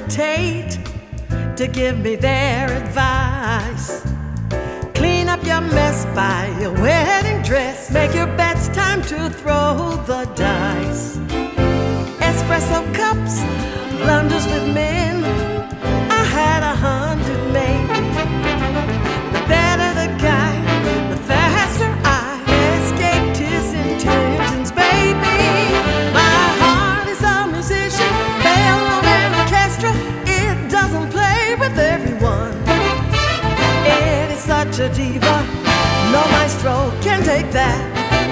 hesitate to give me their advice. Clean up your mess, buy your wedding dress, make your bets, time to throw the dice. Espresso cups, blunders with men, I had 100 made. The better the guy, the faster I escaped his intentions, baby. My heart is a musician, bell on an orchestra, it doesn't play with everyone. It is such a diva, no maestro can take that.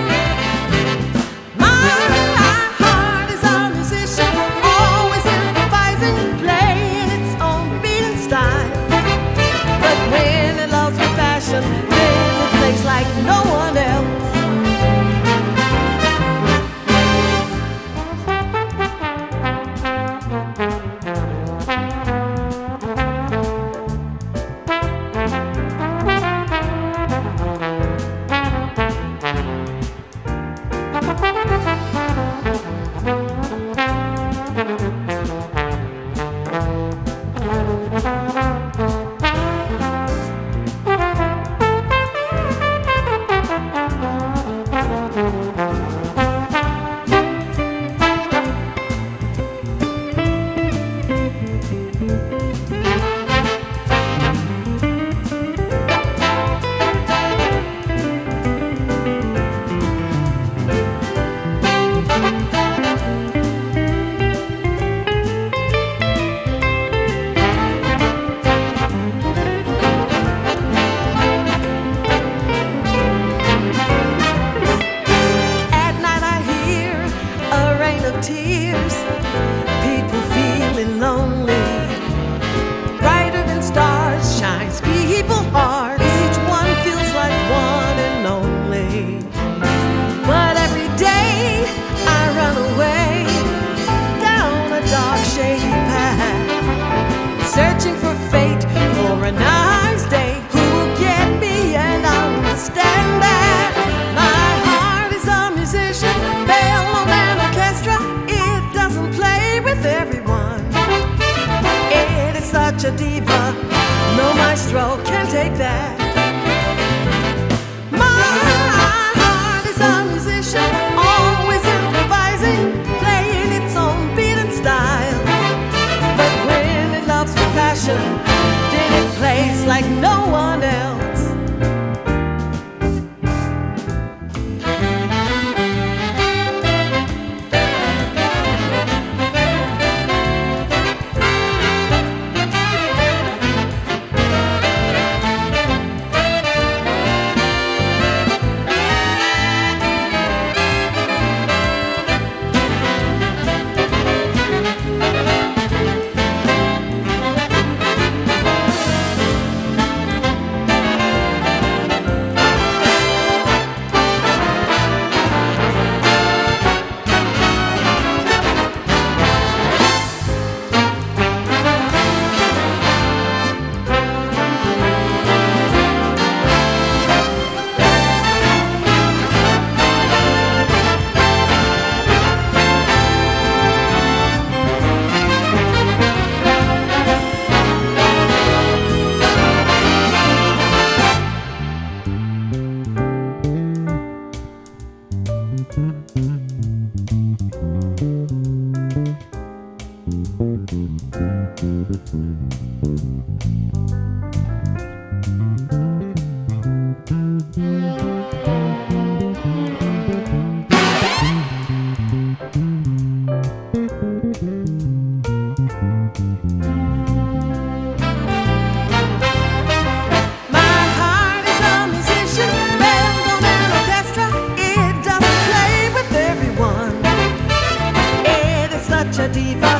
Then it plays like no one else. Tears, people feeling lonely. Brighter than stars shines people's hearts. Each one feels like one and only. But every day I run away down a dark shady path, searching for fate, for a nice day. Who will get me and understand that my heart is a musician, bell on an orchestra, everyone. It is such a diva, no maestro can take that. My heart is a musician, always improvising, playing its own beat and style. But when it loves with passion, then it plays like no one else. Diva.